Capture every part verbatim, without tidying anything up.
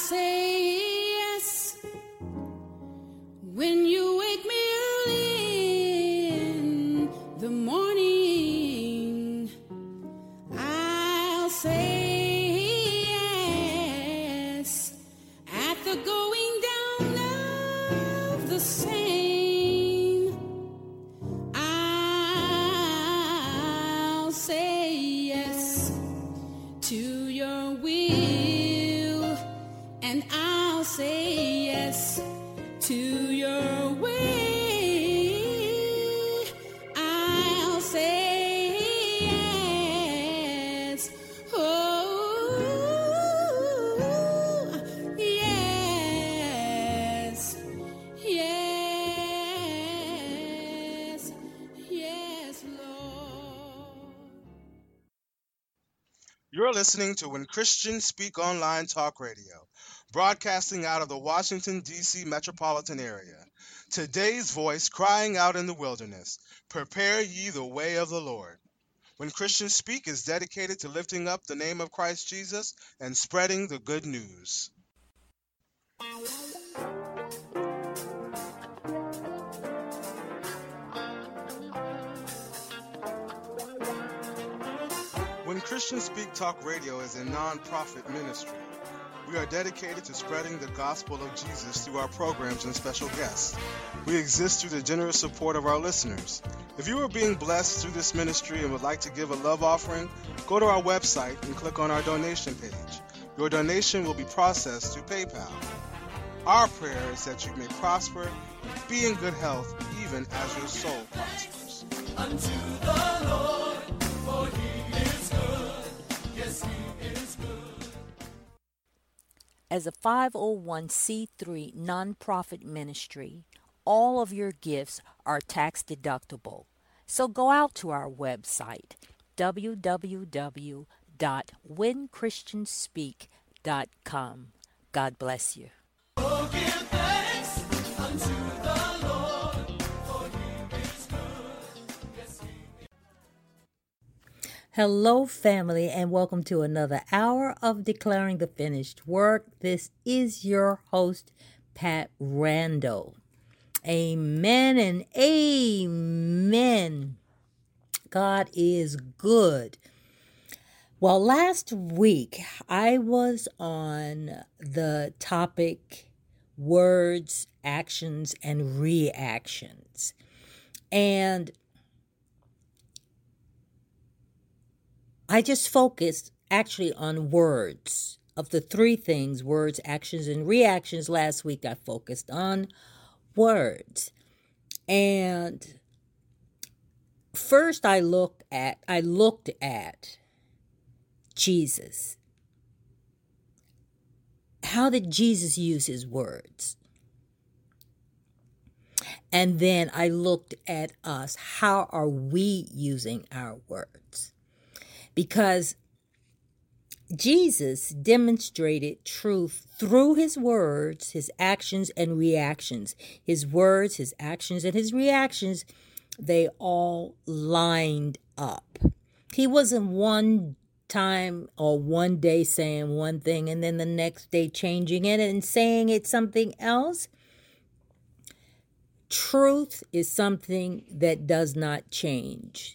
say yes when you wake me early in the morning. I'll say yes at the going down of the same. I'll say yes to your will, and I'll say yes to your way. I'll say yes. Oh, yes. Yes. Yes, Lord. You're listening to When Christians Speak Online Talk Radio, broadcasting out of the Washington, D C metropolitan area. Today's voice crying out in the wilderness, prepare ye the way of the Lord. When Christians Speak is dedicated to lifting up the name of Christ Jesus and spreading the good news. When Christians Speak Talk Radio is a non-profit ministry. We are dedicated to spreading the gospel of Jesus through our programs and special guests. We exist through the generous support of our listeners. If you are being blessed through this ministry and would like to give a love offering, go to our website and click on our donation page. Your donation will be processed through PayPal. Our prayer is that you may prosper, be in good health, even as your soul prospers. Unto the Lord, for he is good. Yes, he is good. As a five oh one c three nonprofit ministry, all of your gifts are tax deductible. So go out to our website, w w w dot when christians speak dot com. God bless you. Oh, give thanks unto the Lord, for he is good. Yes, he is. Hello, family, and welcome to another hour of Declaring the Finished Work. This is your host, Pat Randall. Amen and amen. God is good. Well, last week I was on the topic words, actions, and reactions. And I just focused actually on words. Of the three things, words, actions, and reactions, last week I focused on words. And first I looked at I looked at Jesus. How did Jesus use his words? And then I looked at us. How are we using our words? Because Jesus demonstrated truth through his words, his actions, and reactions. His words, his actions, and his reactions, they all lined up. He wasn't one time or one day saying one thing and then the next day changing it and saying it's something else. Truth is something that does not change.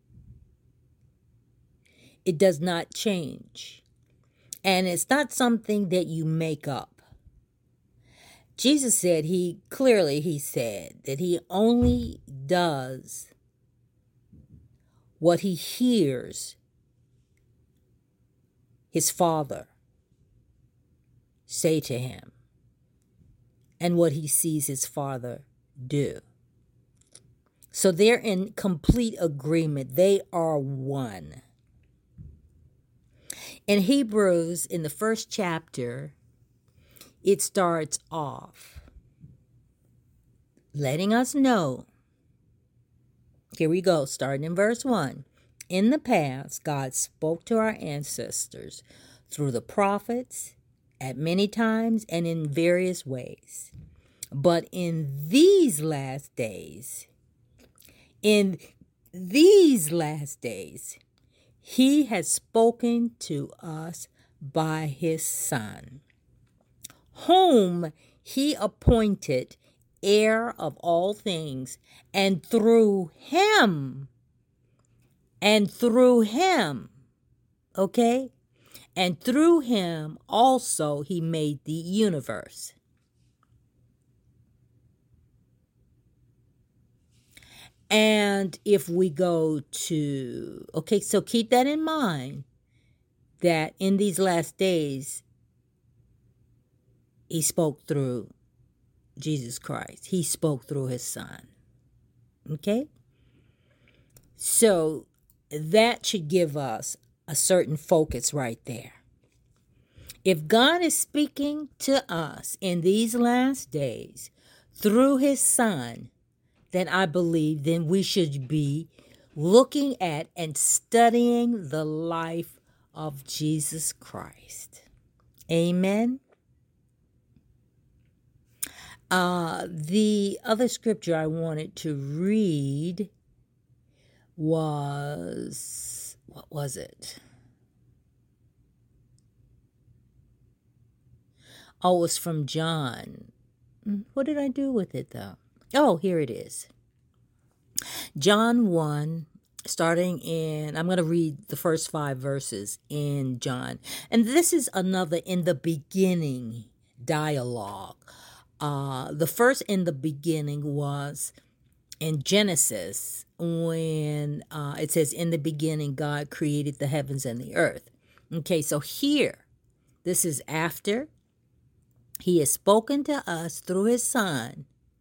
It does not change. And it's not something that you make up. Jesus said, he clearly, he said that he only does what he hears his Father say to him and what he sees his Father do. So they're in complete agreement. They are one. In Hebrews, in the first chapter, it starts off letting us know. Here we go, starting in verse one. In the past, God spoke to our ancestors through the prophets at many times and in various ways. But in these last days, in these last days, he has spoken to us by his Son, whom he appointed heir of all things, and through him, and through him, okay? And through him also he made the universe. And if we go to, okay, so keep that in mind, that in these last days, he spoke through Jesus Christ. He spoke through his son. Okay? So that should give us a certain focus right there. If God is speaking to us in these last days through his son, then I believe then we should be looking at and studying the life of Jesus Christ. Amen. Uh, the other scripture I wanted to read was, what was it? Oh, it was from John. What did I do with it, though? Oh, here it is. John one, starting in, I'm going to read the first five verses in John. And this is another in the beginning dialogue. Uh, the first in the beginning was in Genesis, when uh, it says, in the beginning, God created the heavens and the earth. Okay, so here, this is after he has spoken to us through his son.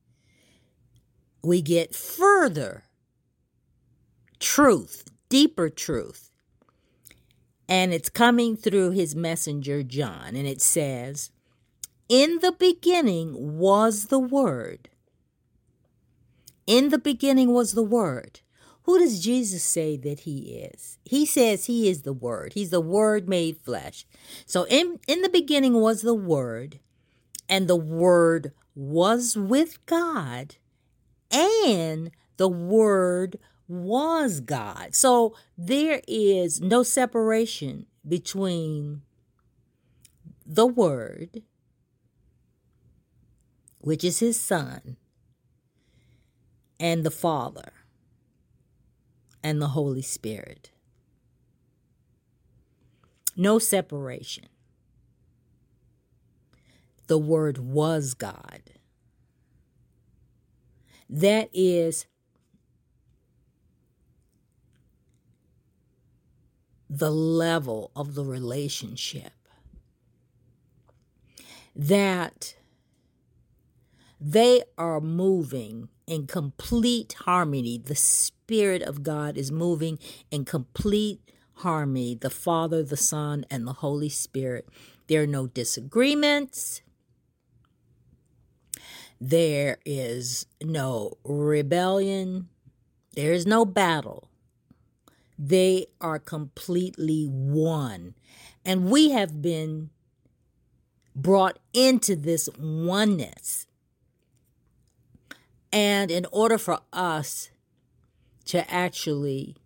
We get further truth, deeper truth. And it's coming through his messenger, John. And it says, in the beginning was the Word. In the beginning was the Word. Who does Jesus say that he is? He says he is the Word. He's the Word made flesh. So in, in the beginning was the Word, and the Word was with God, and the Word was God. So there is no separation between the Word, which is his Son, and the Father, and the Holy Spirit. No separation. The Word was God. That is the level of the relationship. That they are moving in complete harmony. The Spirit of God is moving in complete harmony. The Father, the Son, and the Holy Spirit. There are no disagreements. There is no rebellion. There is no battle. They are completely one. And we have been brought into this oneness. And in order for us to actually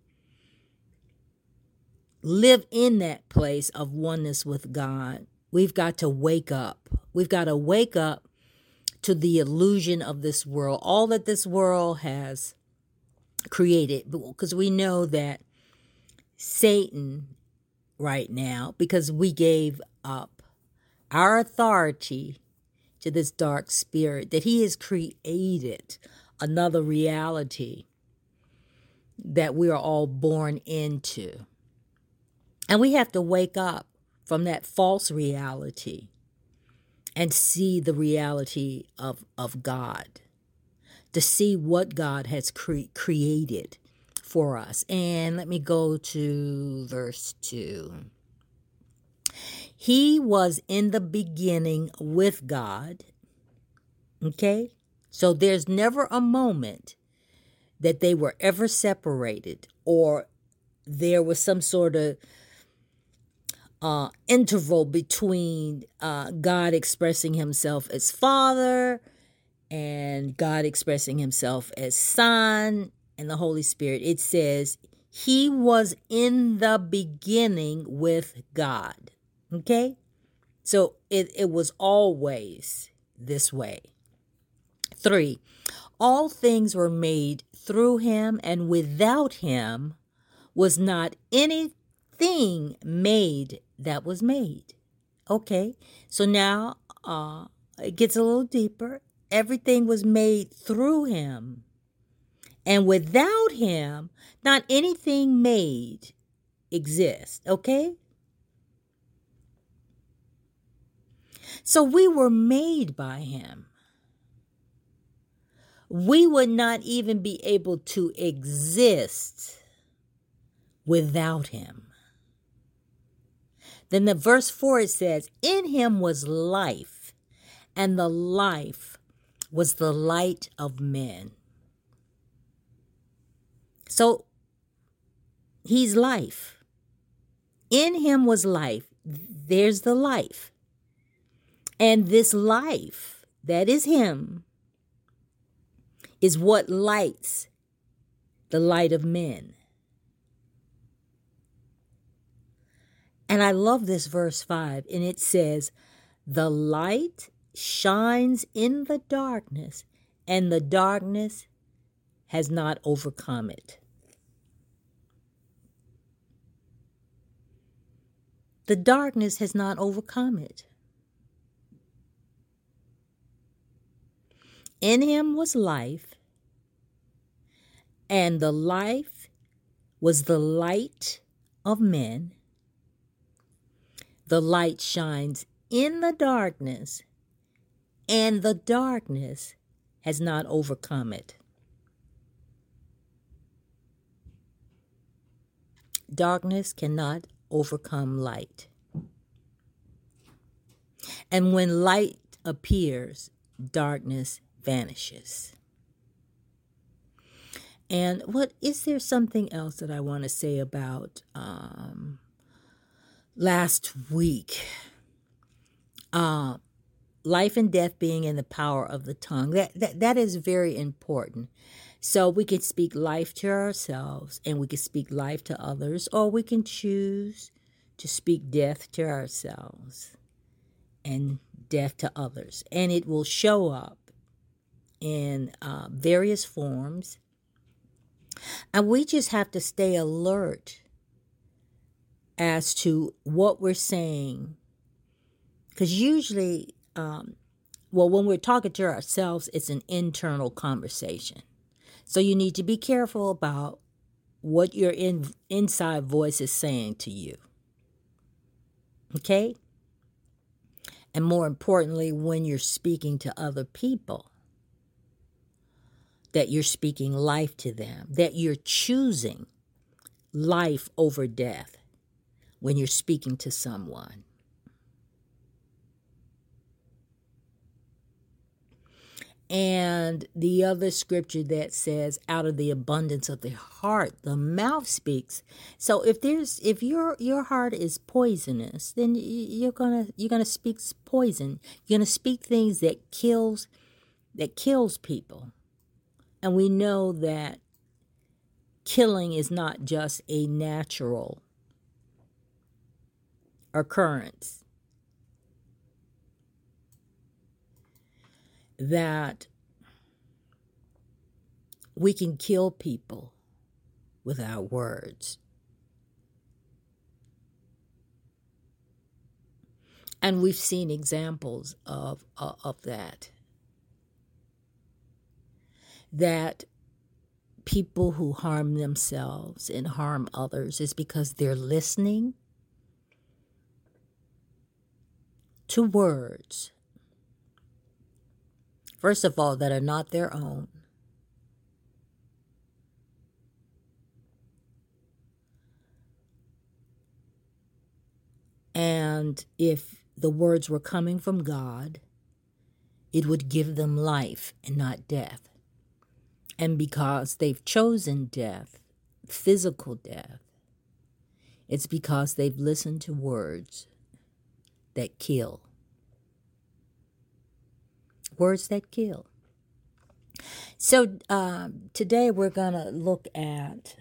live in that place of oneness with God, we've got to wake up. We've got to wake up to the illusion of this world, all that this world has created, because we know that Satan right now, because we gave up our authority to this dark spirit, that he has created another reality that we are all born into. And we have to wake up from that false reality and see the reality of, of God, to see what God has cre- created for us. And let me go to verse two. He was in the beginning with God. Okay? So there's never a moment that they were ever separated, or there was some sort of uh, interval between uh, God expressing himself as Father and God expressing himself as Son and the Holy Spirit. It says he was in the beginning with God. Okay? So it, it was always this way. Three, all things were made through him, and without him was not anything made that was made. Okay, so now uh, it gets a little deeper. Everything was made through him, and without him, not anything made exists. Okay? So we were made by him. We would not even be able to exist without him. Then the verse four, it says, in him was life, and the life was the light of men. So he's life. In him was life. There's the life. And this life, that is him, is what lights the light of men. And I love this verse five, and it says, the light shines in the darkness, and the darkness has not overcome it. The darkness has not overcome it. In him was life, and the life was the light of men. The light shines in the darkness, and the darkness has not overcome it. Darkness cannot overcome light. And when light appears, darkness vanishes. And what is there something else that I want to say about um, last week? Uh, life and death being in the power of the tongue. That, that that is very important. So we can speak life to ourselves, and we can speak life to others, or we can choose to speak death to ourselves and death to others. And it will show up in uh, various forms. And we just have to stay alert as to what we're saying. Because usually, um, well, when we're talking to ourselves, it's an internal conversation. So you need to be careful about what your in, inside voice is saying to you. Okay? And more importantly, when you're speaking to other people, that you're speaking life to them, that you're choosing life over death when you're speaking to someone. And the other scripture that says, out of the abundance of the heart, the mouth speaks. So if there's, if your your heart is poisonous, then you're gonna you're gonna speak poison. You're gonna speak things that kills that kills people. And we know that killing is not just a natural occurrence. That we can kill people with our words. And we've seen examples of, of, of that. That people who harm themselves and harm others is because they're listening to words, first of all, that are not their own. And if the words were coming from God, it would give them life and not death. And because they've chosen death, physical death, it's because they've listened to words that kill. Words that kill. So uh, today we're going to look at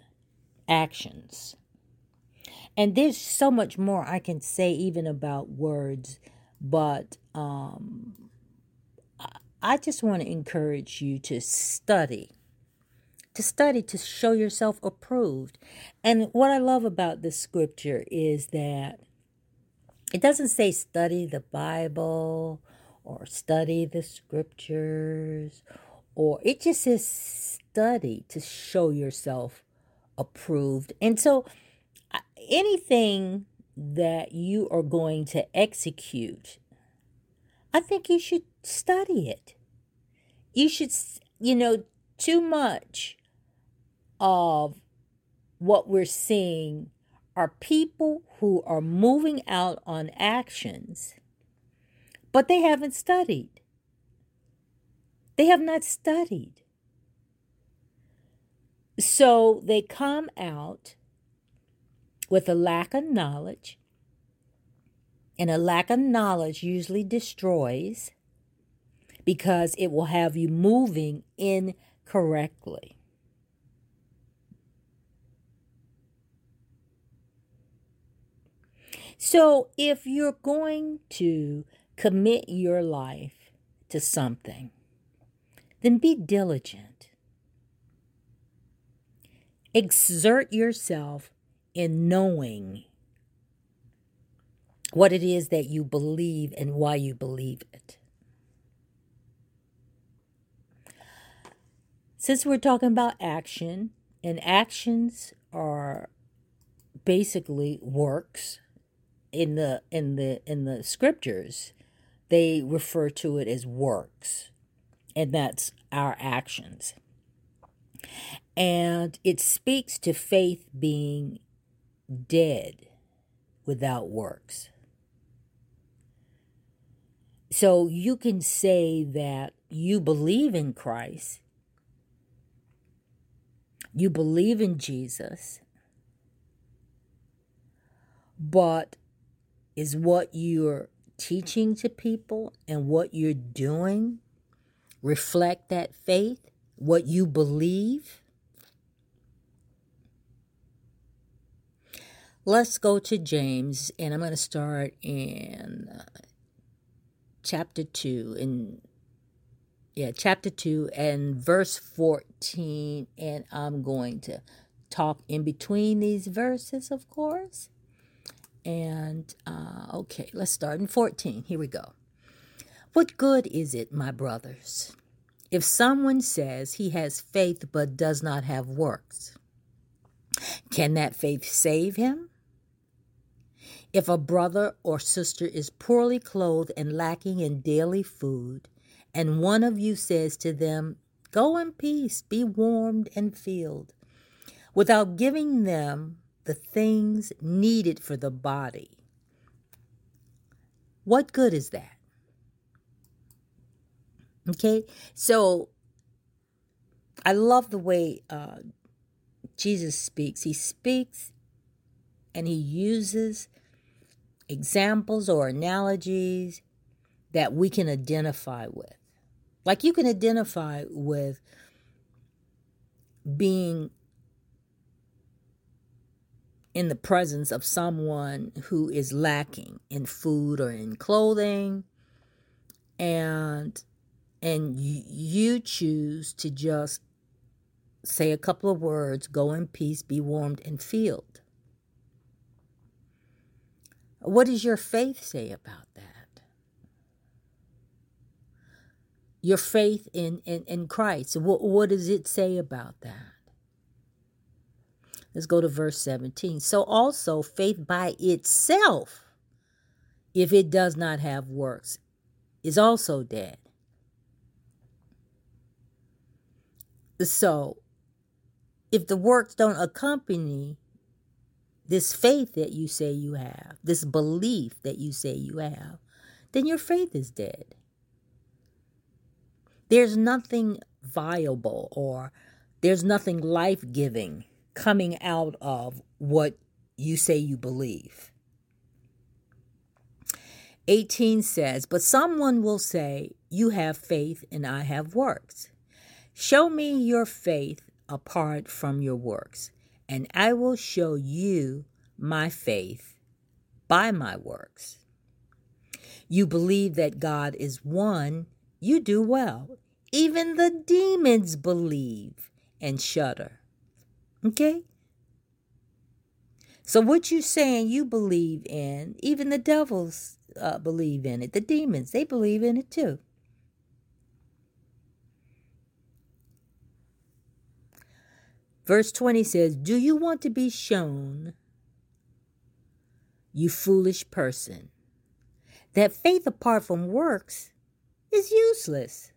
actions. And there's so much more I can say even about words. But um, I- I just want to encourage you to study, to study, to show yourself approved. And what I love about this scripture is that it doesn't say study the Bible or study the scriptures, or it just says study to show yourself approved. And so I- anything that you are going to execute, I think you should study it. You should, s- you know, too much of what we're seeing are people who are moving out on actions, but they haven't studied. They have not studied. So they come out with a lack of knowledge, and a lack of knowledge usually destroys because it will have you moving incorrectly. So if you're going to commit your life to something, then be diligent. Exert yourself in knowing what it is that you believe and why you believe it. Since we're talking about action, and actions are basically works in the in the in the scriptures, they refer to it as works, and that's our actions. And it speaks to faith being dead without works. So you can say that you believe in Christ, you believe in Jesus, but is what you're teaching to people and what you're doing reflect that faith, what you believe? Let's go to James, and I'm going to start in uh, chapter two, in yeah, chapter two and verse fourteen, and I'm going to talk in between these verses, of course. And uh, okay, let's start in fourteen. Here we go. What good is it, my brothers, if someone says he has faith but does not have works? Can that faith save him? If a brother or sister is poorly clothed and lacking in daily food, and one of you says to them, "Go in peace, be warmed and filled," without giving them the things needed for the body, what good is that? Okay, so I love the way uh, Jesus speaks. He speaks and he uses examples or analogies that we can identify with. Like you can identify with being in the presence of someone who is lacking in food or in clothing, and and you choose to just say a couple of words, "Go in peace, be warmed and filled." What does your faith say about that? Your faith in, in, in Christ, what, what does it say about that? Let's go to verse seventeen. So also faith by itself, if it does not have works, is also dead. So if the works don't accompany this faith that you say you have, this belief that you say you have, then your faith is dead. There's nothing viable or there's nothing life-giving coming out of what you say you believe. eighteen says, but someone will say, "You have faith and I have works. Show me your faith apart from your works, and I will show you my faith by my works. you believe that God is one, you do well. Even the demons believe and shudder. Okay? So what you're saying you believe in, even the devils uh, believe in it. The demons, they believe in it too. Verse twenty says, do you want to be shown, you foolish person, that faith apart from works is useless?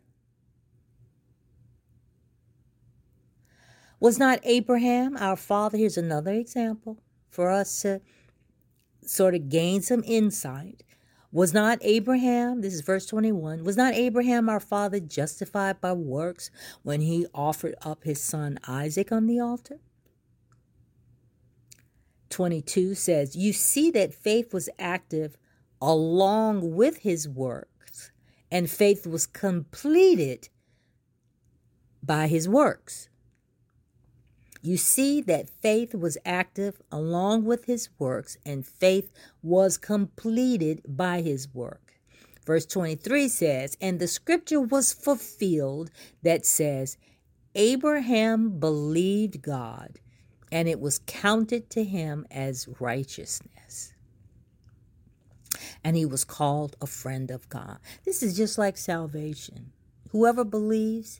Was not Abraham, our father, here's another example for us to sort of gain some insight. Was not Abraham, this is verse twenty-one, was not Abraham our father justified by works when he offered up his son Isaac on the altar? twenty-two says, you see that faith was active along with his works, and faith was completed by his works. You see that faith was active along with his works, and faith was completed by his work. Verse twenty-three says, and the scripture was fulfilled that says, Abraham believed God, and it was counted to him as righteousness. And he was called a friend of God. This is just like salvation. Whoever believes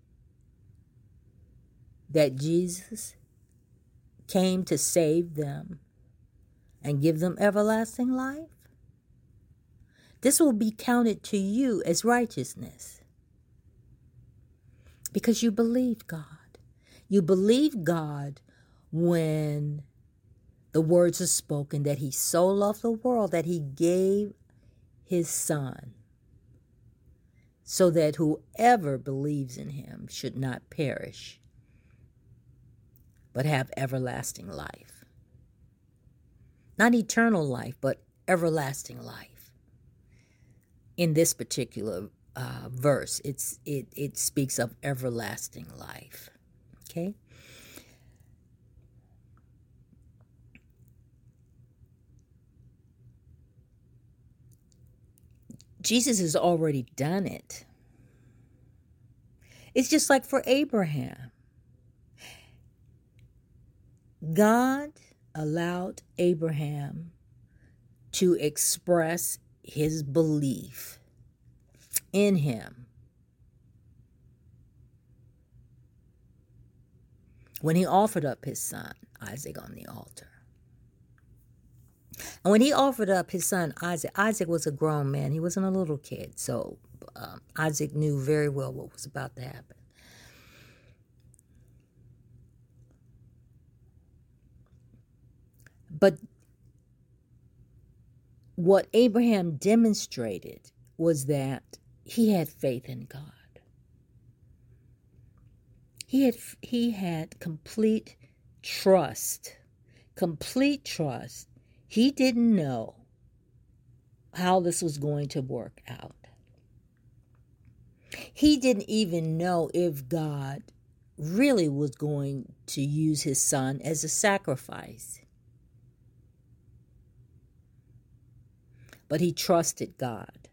that Jesus came to save them and give them everlasting life, this will be counted to you as righteousness because you believed God. You believed God when the words are spoken that he so loved the world that he gave his son so that whoever believes in him should not perish but have everlasting life. Not eternal life, but everlasting life. In this particular uh, verse, it's it it speaks of everlasting life. Okay? Jesus has already done it. It's just like for Abraham. God allowed Abraham to express his belief in him when he offered up his son Isaac on the altar. And when he offered up his son Isaac, Isaac was a grown man. He wasn't a little kid. So um, Isaac knew very well what was about to happen. But what Abraham demonstrated was that he had faith in God. He had he had complete trust, complete trust. He didn't know how this was going to work out. He didn't even know if God really was going to use his son as a sacrifice. But he trusted God,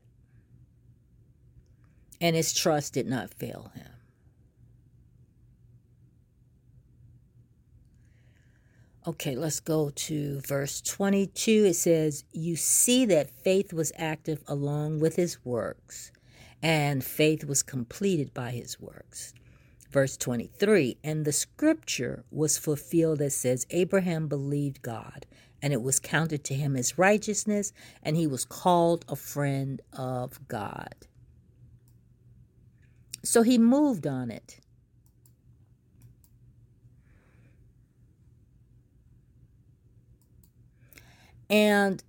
and his trust did not fail him. Okay, let's go to verse twenty-two. It says, you see that faith was active along with his works, and faith was completed by his works. Verse twenty-three, and the scripture was fulfilled that says, Abraham believed God, and it was counted to him as righteousness, and he was called a friend of God. So he moved on it. And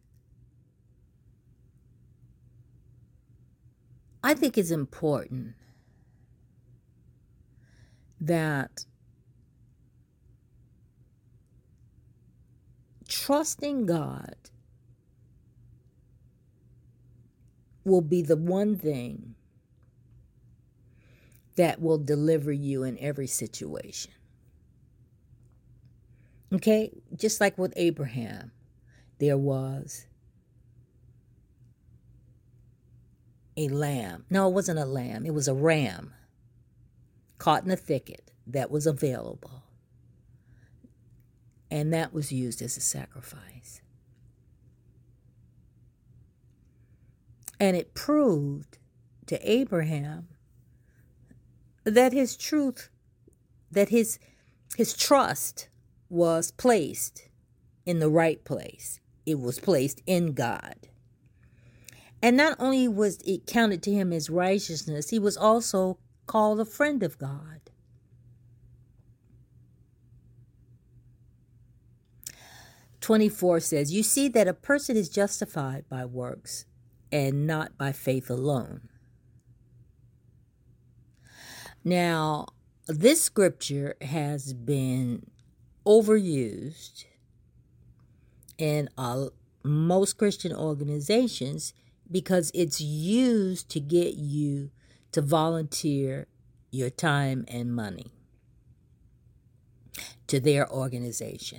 I think it's important that trusting God will be the one thing that will deliver you in every situation. Okay? Just like with Abraham, there was a lamb. No, it wasn't a lamb. It was a ram caught in a thicket that was available. And that was used as a sacrifice. And it proved to Abraham that his truth, that his his trust was placed in the right place. It was placed in God. And not only was it counted to him as righteousness, he was also called a friend of God. twenty-four says, you see that a person is justified by works and not by faith alone. Now, this scripture has been overused in uh, most Christian organizations because it's used to get you to volunteer your time and money to their organization.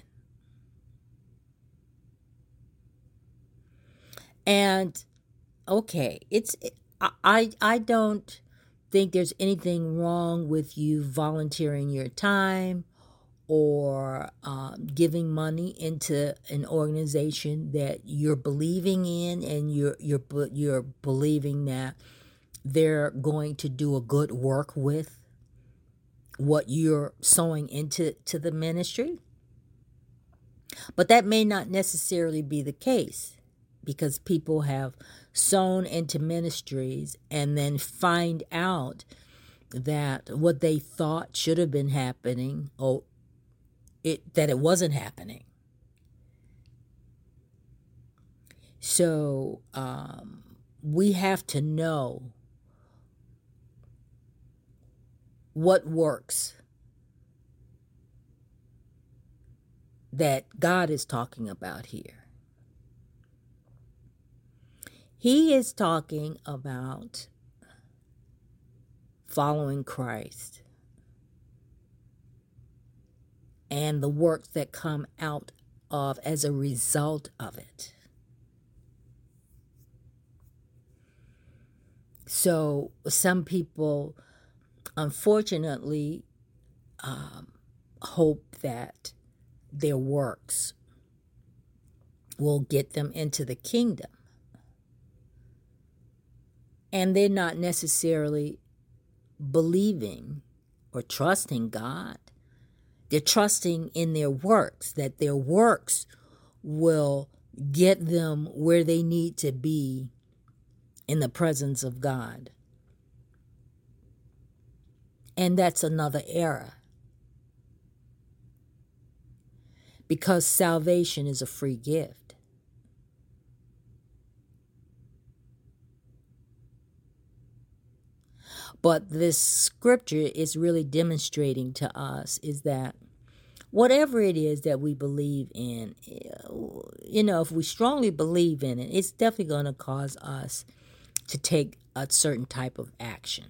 And okay, it's I I don't think there's anything wrong with you volunteering your time or uh, giving money into an organization that you're believing in, and you're you're you're believing that they're going to do a good work with what you're sowing into to the ministry. But that may not necessarily be the case, because people have sown into ministries and then find out that what they thought should have been happening, oh, it that it wasn't happening. So um, we have to know what works that God is talking about here. He is talking about following Christ and the works that come out of as a result of it. So some people, unfortunately, um, hope that their works will get them into the kingdom. And they're not necessarily believing or trusting God. They're trusting in their works, that their works will get them where they need to be in the presence of God. And that's another error, because salvation is a free gift. But this scripture is really demonstrating to us is that whatever it is that we believe in, you know, if we strongly believe in it, it's definitely going to cause us to take a certain type of action.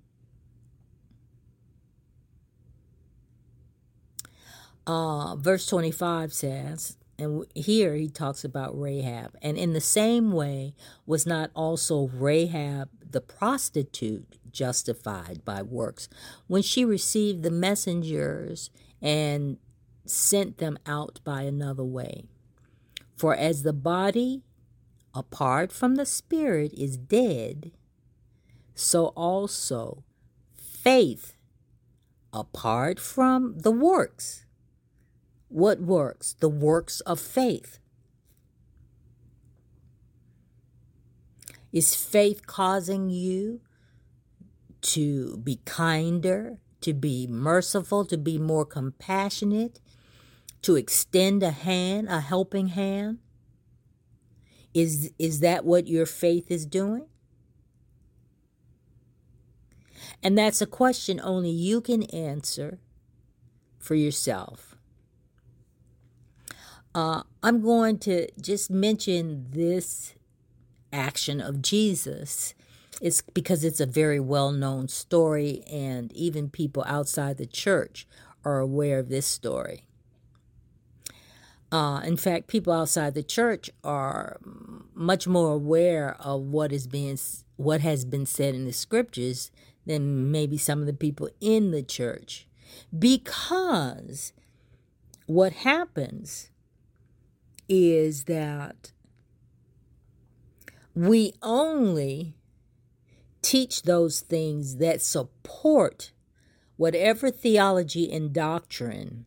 Uh, verse twenty-five says, and here he talks about Rahab, and in the same way was not also Rahab the prostitute justified by works when she received the messengers and sent them out by another way? For as the body apart from the spirit is dead, so also faith apart from the works. What works? The works of faith. Is faith causing you to be kinder, to be merciful, to be more compassionate, to extend a hand, a helping hand? Is, is that what your faith is doing? And that's a question only you can answer for yourself. Uh, I'm going to just mention this action of Jesus. It's because it's a very well-known story, and even people outside the church are aware of this story. Uh, in fact, people outside the church are much more aware of what is being what has been said in the scriptures than maybe some of the people in the church, because what happens is that we only teach those things that support whatever theology and doctrine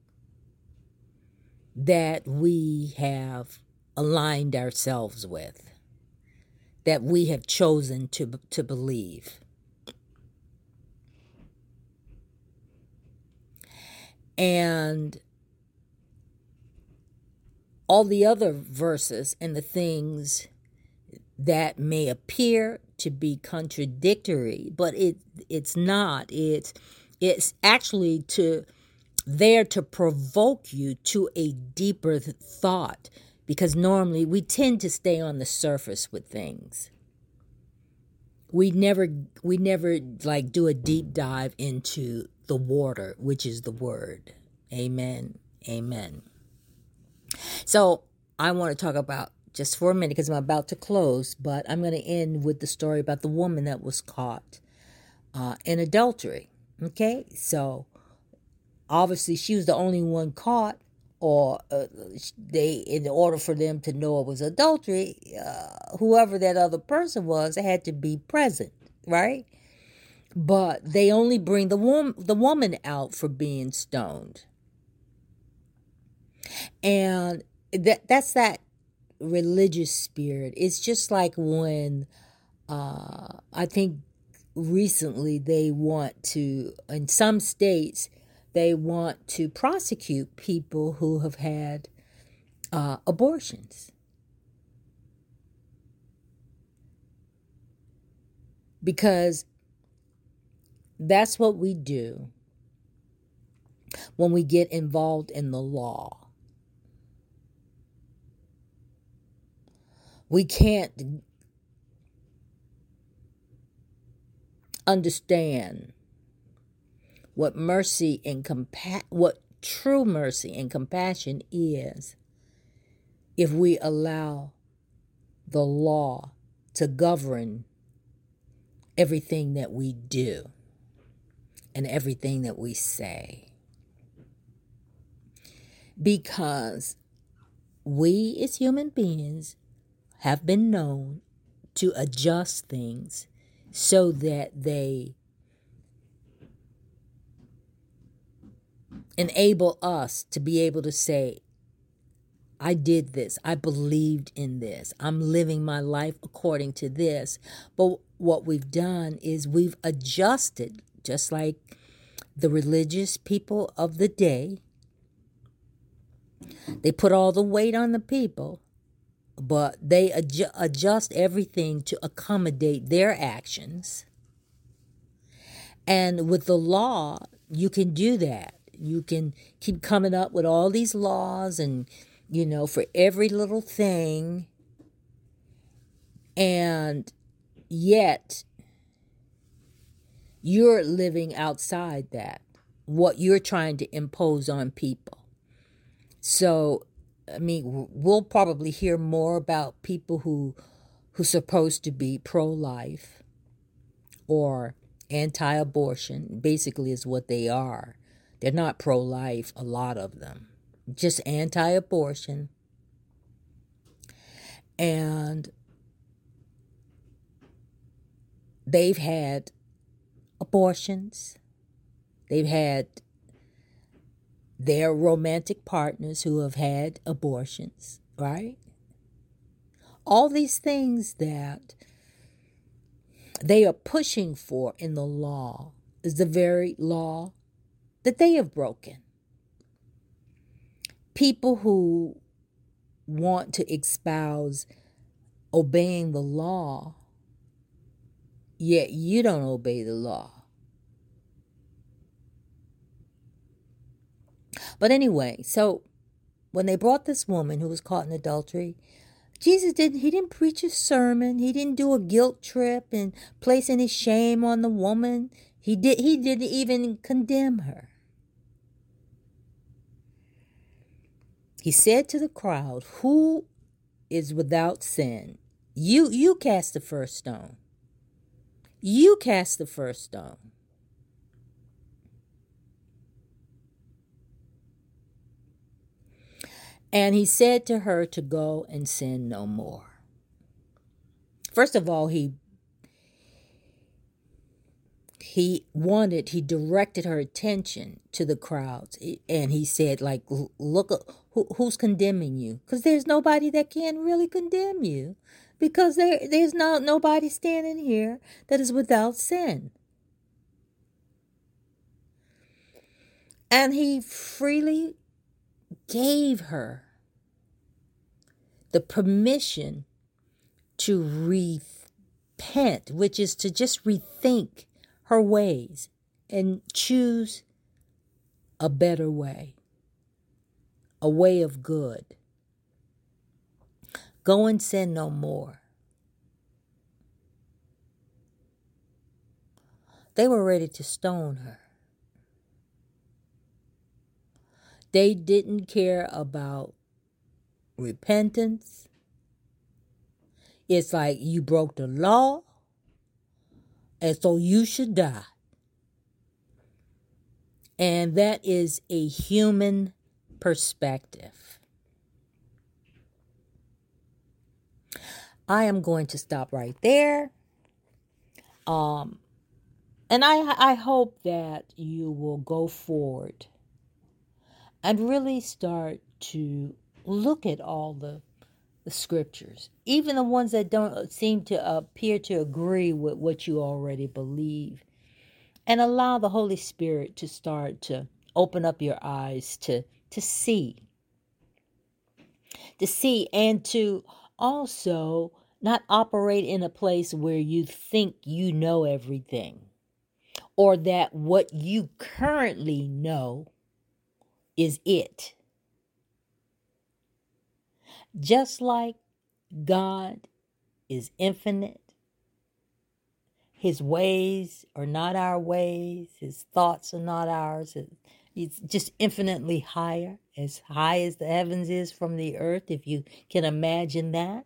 that we have aligned ourselves with, that we have chosen to, to believe. And all the other verses and the things that may appear to be contradictory, but it it's not. It's it's actually to there to provoke you to a deeper thought, because normally we tend to stay on the surface with things. We never we never like do a deep dive into the water, which is the word. Amen. Amen. So I want to talk about just for a minute, because I'm about to close, but I'm going to end with the story about the woman that was caught uh, in adultery. Okay, so obviously she was the only one caught, or uh, they, in order for them to know it was adultery, uh, whoever that other person was had to be present, right? But they only bring the wom- the woman out for being stoned, and that that's that religious spirit. It's just like when uh, I think recently they want to, in some states, they want to prosecute people who have had uh, abortions. Because that's what we do when we get involved in the law. We can't understand what mercy and compa- what true mercy and compassion is if we allow the law to govern everything that we do and everything that we say. Because we as human beings have been known to adjust things so that they enable us to be able to say, I did this, I believed in this, I'm living my life according to this. But what we've done is we've adjusted, just like the religious people of the day. They put all the weight on the people, but they adju- adjust everything to accommodate their actions. And with the law, you can do that. You can keep coming up with all these laws and, you know, for every little thing. And yet, you're living outside that, what you're trying to impose on people. So, I mean, we'll probably hear more about people who who's supposed to be pro-life or anti-abortion, basically is what they are. They're not pro-life, a lot of them. Just anti-abortion. And they've had abortions. They've had their romantic partners who have had abortions, right? All these things that they are pushing for in the law is the very law that they have broken. People who want to espouse obeying the law, yet you don't obey the law. But anyway, so when they brought this woman who was caught in adultery, Jesus didn't, he didn't preach a sermon. He didn't do a guilt trip and place any shame on the woman. He did, he didn't even condemn her. he said to the crowd, "Who is without sin? You you cast the first stone. You cast the first stone." And he said to her to go and sin no more. First of all, he he wanted, he directed her attention to the crowds. And he said, like, look, who, who's condemning you? Because there's nobody that can really condemn you. Because there, there's no, nobody standing here that is without sin. And he freely gave her the permission to repent, which is to just rethink her ways and choose a better way, a way of good. Go and sin no more. They were ready to stone her. They didn't care about repentance. It's like you broke the law, and so you should die. And that is a human perspective. I am going to stop right there. Um, and I, I hope that you will go forward and really start to look at all the, the scriptures, even the ones that don't seem to appear to agree with what you already believe, and allow the Holy Spirit to start to open up your eyes to, to see, to see, and to also not operate in a place where you think you know everything, or that what you currently know is it. Just like God is infinite, his ways are not our ways, his thoughts are not ours. He's just infinitely higher, as high as the heavens is from the earth, if you can imagine that.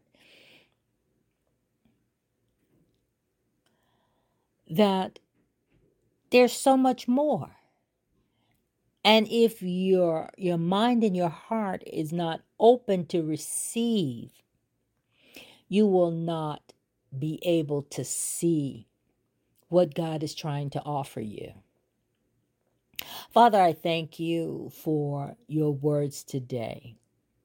That there's so much more. And if your your mind and your heart is not open to receive, you will not be able to see what God is trying to offer you. Father, I thank you for your words today.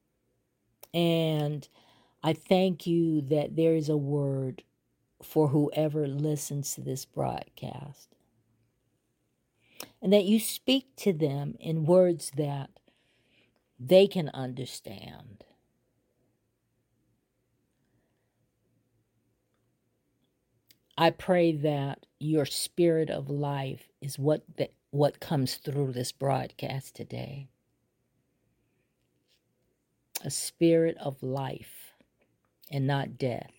And I thank you that there is a word for whoever listens to this broadcast. And that you speak to them in words that they can understand. I pray that your spirit of life is what the, what comes through this broadcast today. A spirit of life and not death.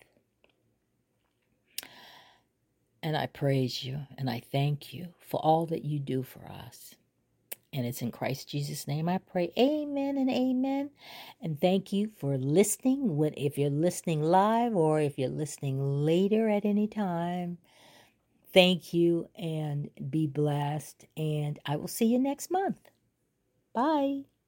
And I praise you and I thank you for all that you do for us. And it's in Christ Jesus' name I pray. Amen and amen. And thank you for listening. If you're listening live or if you're listening later at any time, thank you and be blessed. And I will see you next month. Bye.